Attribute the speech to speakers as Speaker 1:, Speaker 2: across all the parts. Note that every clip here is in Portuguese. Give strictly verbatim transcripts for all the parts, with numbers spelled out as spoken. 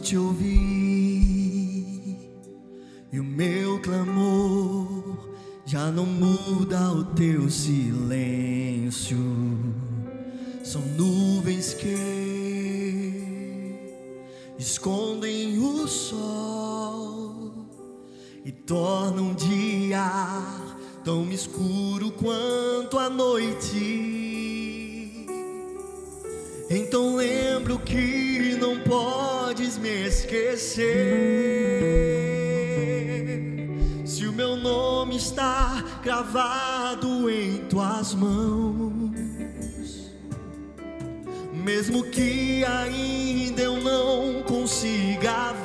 Speaker 1: te ouvir e o meu clamor já não muda o teu silêncio. São nuvens que escondem o sol e tornam o dia tão escuro quanto a noite. Então lembro que não podes me esquecer. Se o meu nome está gravado em tuas mãos, mesmo que ainda eu não consiga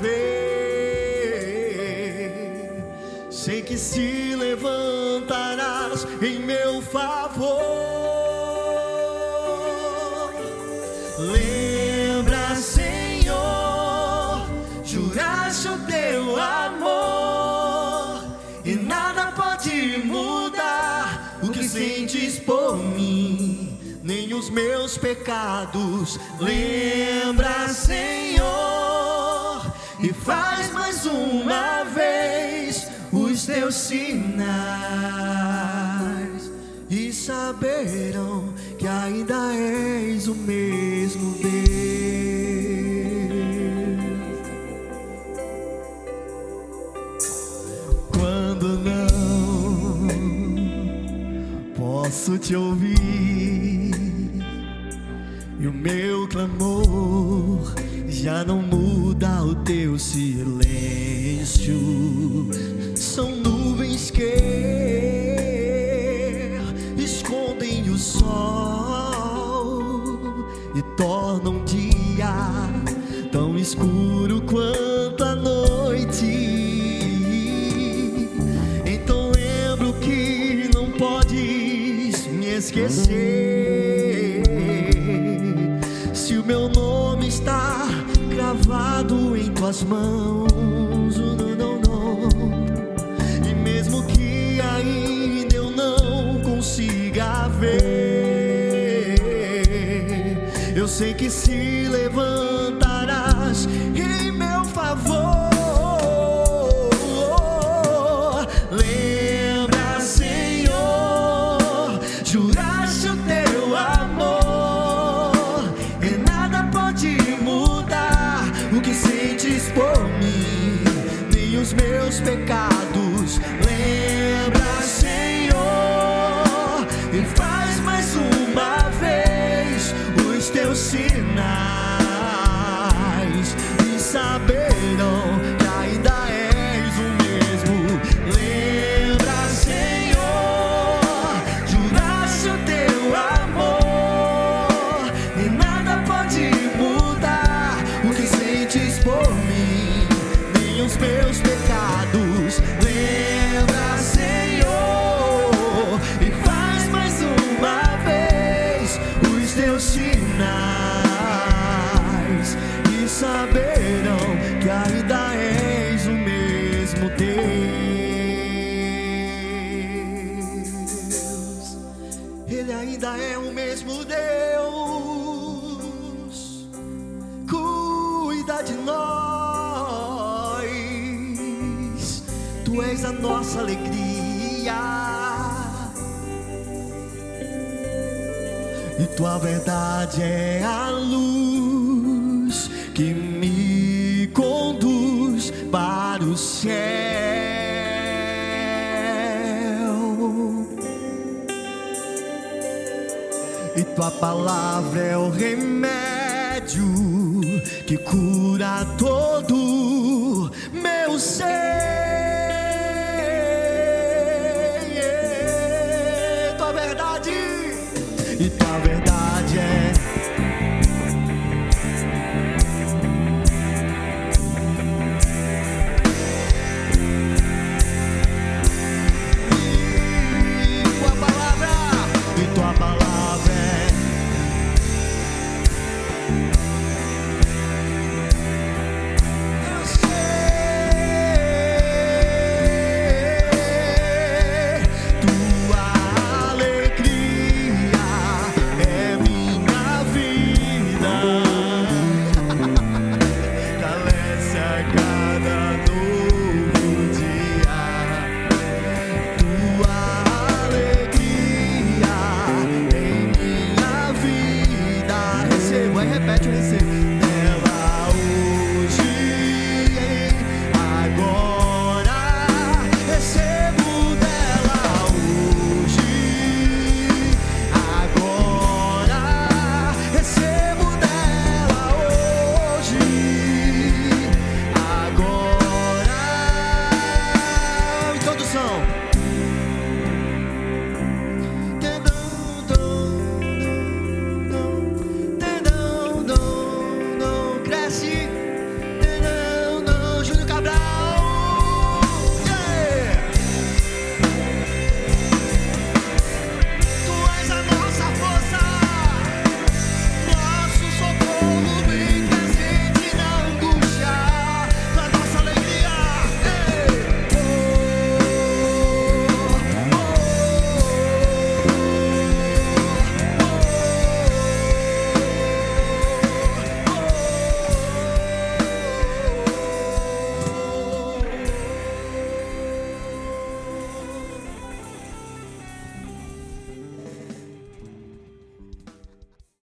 Speaker 1: ver, sei que se levantarás em meu favor. Lembra, Senhor, juraste o teu amor e nada pode mudar o que sentes por mim, nem os meus pecados. Lembra, Senhor, e faz mais uma vez os teus sinais, e saberão que ainda és o mesmo Deus. Quando não posso te ouvir e o meu clamor já não muda o teu silêncio. São nuvens que escondem o sol e tornam o dia tão escuro quanto a noite. Então lembro que não podes me esquecer. Se o meu nome está gravado em tuas mãos, não, não, não. E mesmo que ainda eu não consiga ver, eu sei que se levantarás em meu favor. Lembra, Senhor, juraste o teu amor e nada pode mudar o que sentes por mim, nem os meus pecados. Lembra, Senhor, e faz mais uma vez os teus sinais, e saberão que ainda és o mesmo. Lembra, Senhor, juraste o teu amor e nada pode mudar o que sentes por mim, nem os meus pecados. Lembra, Senhor, e faz mais uma vez os teus sinais, e saberão que ainda és o mesmo Deus. Ele ainda é o mesmo Deus, cuida de nós. Tu és a nossa alegria e tua verdade é a luz que me conduz para o céu. E tua palavra é o remédio que cura todo meu ser. Tua verdade e tua